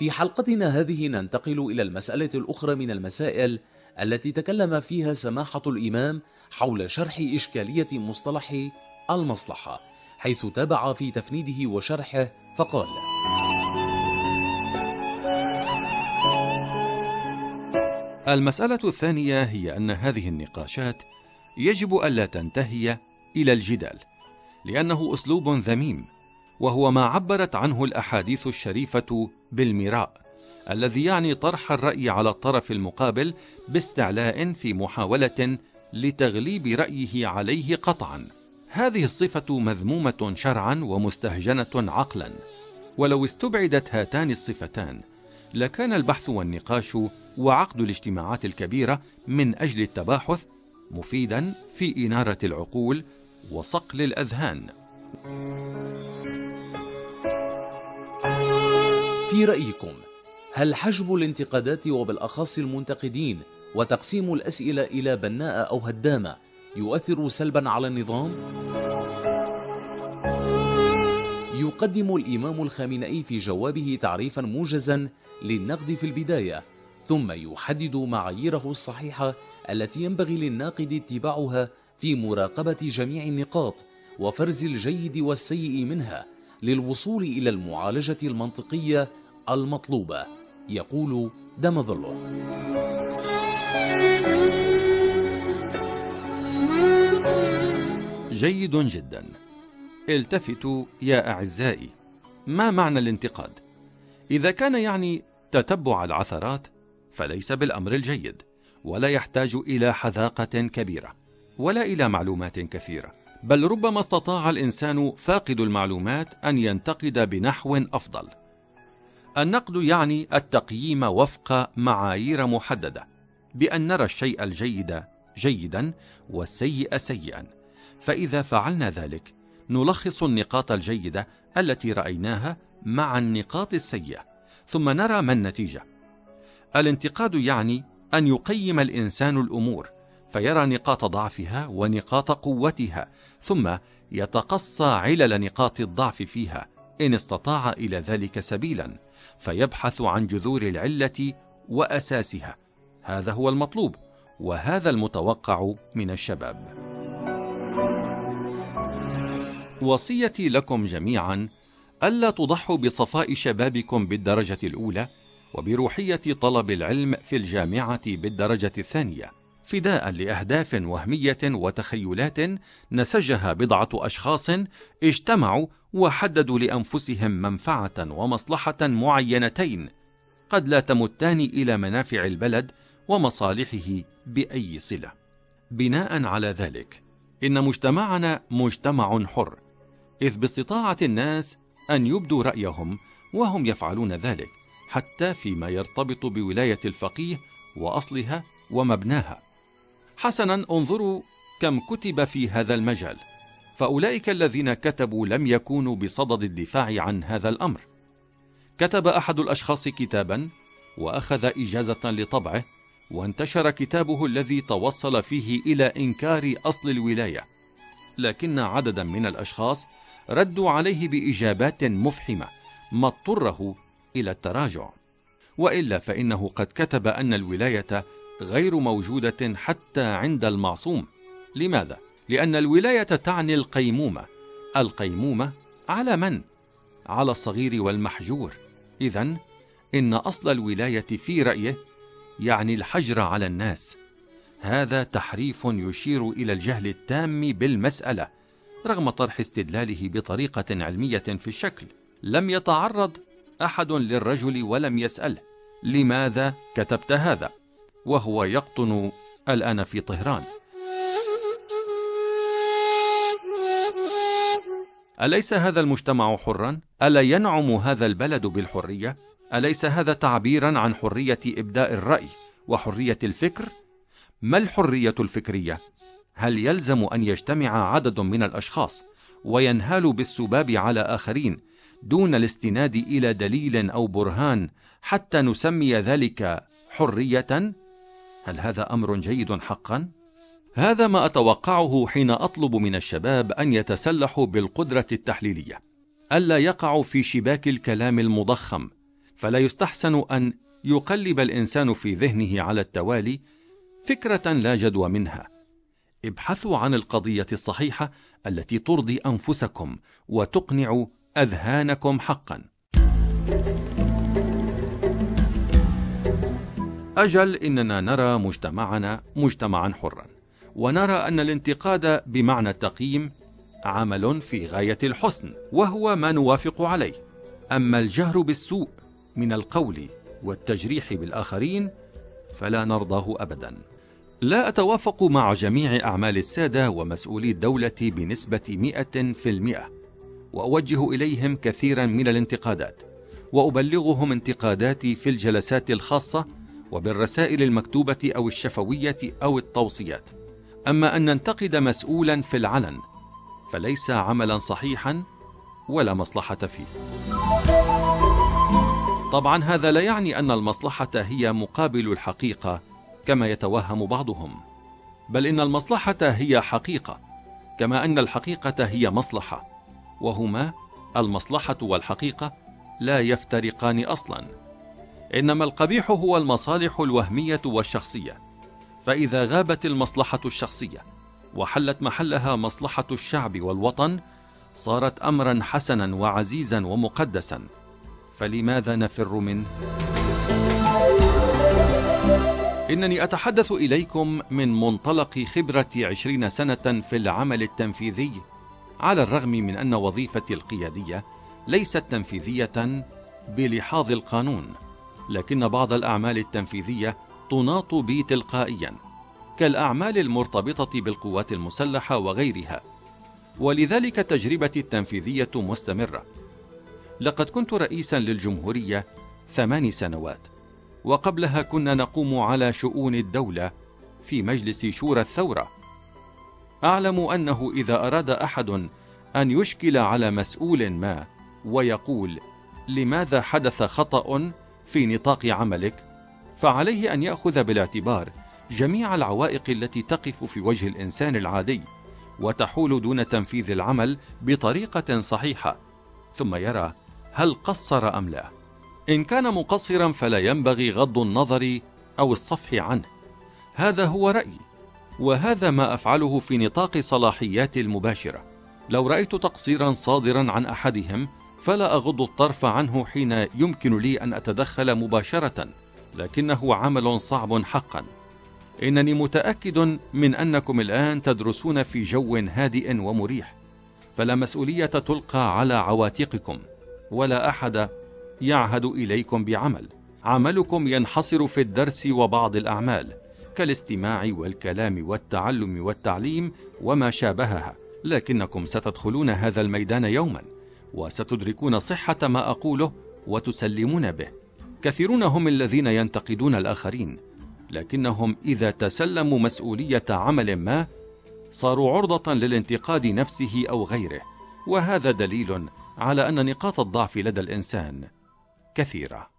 في حلقتنا هذه ننتقل إلى المسألة الأخرى من المسائل التي تكلم فيها سماحة الإمام حول شرح إشكالية مصطلح المصلحة، حيث تابع في تفنيده وشرحه فقال: المسألة الثانية هي أن هذه النقاشات يجب ألا تنتهي إلى الجدال، لأنه أسلوب ذميم، وهو ما عبرت عنه الأحاديث الشريفة بالمراء، الذي يعني طرح الرأي على الطرف المقابل باستعلاء في محاولة لتغليب رأيه عليه قطعا. هذه الصفة مذمومة شرعا ومستهجنة عقلا، ولو استبعدت هاتان الصفتان لكان البحث والنقاش وعقد الاجتماعات الكبيرة من أجل التباحث مفيدا في إنارة العقول وصقل الأذهان. في رأيكم، هل حجب الانتقادات وبالأخص المنتقدين وتقسيم الأسئلة إلى بناءة أو هدامة يؤثر سلبا على النظام؟ يقدم الإمام الخامنئي في جوابه تعريفا موجزا للنقد في البداية، ثم يحدد معاييره الصحيحة التي ينبغي للناقد اتباعها في مراقبة جميع النقاط وفرز الجيد والسيء منها للوصول إلى المعالجة المنطقية المطلوبة. يقول دام ظله: جيد جدا. التفتوا يا أعزائي، ما معنى الانتقاد؟ إذا كان يعني تتبع العثرات فليس بالأمر الجيد، ولا يحتاج إلى حذاقة كبيرة ولا إلى معلومات كثيرة، بل ربما استطاع الإنسان فاقد المعلومات أن ينتقد بنحو أفضل. النقد يعني التقييم وفق معايير محددة، بأن نرى الشيء الجيد جيدا والسيء سيئا، فإذا فعلنا ذلك نلخص النقاط الجيدة التي رأيناها مع النقاط السيئة، ثم نرى ما النتيجة. الانتقاد يعني أن يقيم الإنسان الأمور فيرى نقاط ضعفها ونقاط قوتها، ثم يتقصى علل نقاط الضعف فيها إن استطاع إلى ذلك سبيلا، فيبحث عن جذور العلة وأساسها. هذا هو المطلوب، وهذا المتوقع من الشباب. وصيتي لكم جميعا ألا تضحوا بصفاء شبابكم بالدرجة الأولى وبروحية طلب العلم في الجامعة بالدرجة الثانية، فداء لأهداف وهمية وتخيلات نسجها بضعة أشخاص اجتمعوا وحددوا لأنفسهم منفعة ومصلحة معينتين قد لا تمتان إلى منافع البلد ومصالحه بأي صلة. بناء على ذلك إن مجتمعنا مجتمع حر، إذ باستطاعة الناس أن يبدوا رأيهم وهم يفعلون ذلك، حتى فيما يرتبط بولاية الفقيه وأصلها ومبناها. حسنا، انظروا كم كتب في هذا المجال، فأولئك الذين كتبوا لم يكونوا بصدد الدفاع عن هذا الأمر. كتب أحد الأشخاص كتابا وأخذ إجازة لطبعه، وانتشر كتابه الذي توصل فيه إلى إنكار أصل الولاية، لكن عددا من الأشخاص ردوا عليه بإجابات مفحمة ما اضطره إلى التراجع، وإلا فإنه قد كتب أن الولاية غير موجودة حتى عند المعصوم. لماذا؟ لأن الولاية تعني القيمومة. القيمومة على من؟ على الصغير والمحجور. إذن إن أصل الولاية في رأيه يعني الحجر على الناس. هذا تحريف يشير إلى الجهل التام بالمسألة، رغم طرح استدلاله بطريقة علمية في الشكل. لم يتعرض أحد للرجل ولم يسأله: لماذا كتبت هذا؟ وهو يقطن الآن في طهران. أليس هذا المجتمع حرا؟ ألا ينعم هذا البلد بالحرية؟ أليس هذا تعبيرا عن حرية إبداء الرأي وحرية الفكر؟ ما الحرية الفكرية؟ هل يلزم أن يجتمع عدد من الأشخاص وينهالوا بالسباب على آخرين دون الاستناد إلى دليل أو برهان حتى نسمي ذلك حرية؟ هل هذا أمر جيد حقا؟ هذا ما أتوقعه حين أطلب من الشباب أن يتسلحوا بالقدرة التحليلية، ألا يقعوا في شباك الكلام المضخم، فلا يستحسن أن يقلب الإنسان في ذهنه على التوالي فكرة لا جدوى منها. ابحثوا عن القضية الصحيحة التي ترضي أنفسكم وتقنع أذهانكم حقا. أجل إننا نرى مجتمعنا مجتمعا حرا، ونرى أن الانتقاد بمعنى التقييم عمل في غاية الحسن، وهو ما نوافق عليه. أما الجهر بالسوء من القول والتجريح بالآخرين فلا نرضاه أبدا. لا أتوافق مع جميع أعمال السادة ومسؤولي الدولة بنسبة 100%، وأوجه إليهم كثيرا من الانتقادات، وأبلغهم انتقاداتي في الجلسات الخاصة وبالرسائل المكتوبة أو الشفوية أو التوصيات. أما أن ننتقد مسؤولا في العلن فليس عملا صحيحا ولا مصلحة فيه. طبعا هذا لا يعني أن المصلحة هي مقابل الحقيقة كما يتوهم بعضهم، بل إن المصلحة هي حقيقة كما أن الحقيقة هي مصلحة، وهما المصلحة والحقيقة لا يفترقان أصلا. إنما القبيح هو المصالح الوهمية والشخصية، فإذا غابت المصلحة الشخصية وحلت محلها مصلحة الشعب والوطن صارت أمرا حسنا وعزيزا ومقدسا، فلماذا نفر منه؟ إنني أتحدث إليكم من منطلق خبرة 20 سنة في العمل التنفيذي، على الرغم من أن وظيفتي القيادية ليست تنفيذية بلحاظ القانون، لكن بعض الأعمال التنفيذية تناط بي تلقائيا، كالأعمال المرتبطة بالقوات المسلحة وغيرها، ولذلك تجربتي التنفيذية مستمرة. لقد كنت رئيسا للجمهورية 8 سنوات، وقبلها كنا نقوم على شؤون الدولة في مجلس شورى الثورة. أعلم أنه إذا أراد أحد أن يشكل على مسؤول ما ويقول لماذا حدث خطأ في نطاق عملك، فعليه أن يأخذ بالاعتبار جميع العوائق التي تقف في وجه الإنسان العادي وتحول دون تنفيذ العمل بطريقة صحيحة، ثم يرى هل قصر أم لا. إن كان مقصرا فلا ينبغي غض النظر أو الصفح عنه. هذا هو رأيي، وهذا ما أفعله في نطاق صلاحياتي المباشرة. لو رأيت تقصيرا صادرا عن أحدهم فلا أغض الطرف عنه حين يمكن لي أن أتدخل مباشرة، لكنه عمل صعب حقا. إنني متأكد من أنكم الآن تدرسون في جو هادئ ومريح، فلا مسؤولية تلقى على عواتقكم، ولا أحد يعهد إليكم بعمل. عملكم ينحصر في الدرس وبعض الأعمال كالاستماع والكلام والتعلم والتعليم وما شابهها، لكنكم ستدخلون هذا الميدان يوما وستدركون صحة ما أقوله وتسلمون به. كثيرون هم الذين ينتقدون الآخرين، لكنهم إذا تسلموا مسؤولية عمل ما صاروا عرضة للانتقاد نفسه أو غيره، وهذا دليل على أن نقاط الضعف لدى الإنسان كثيرة.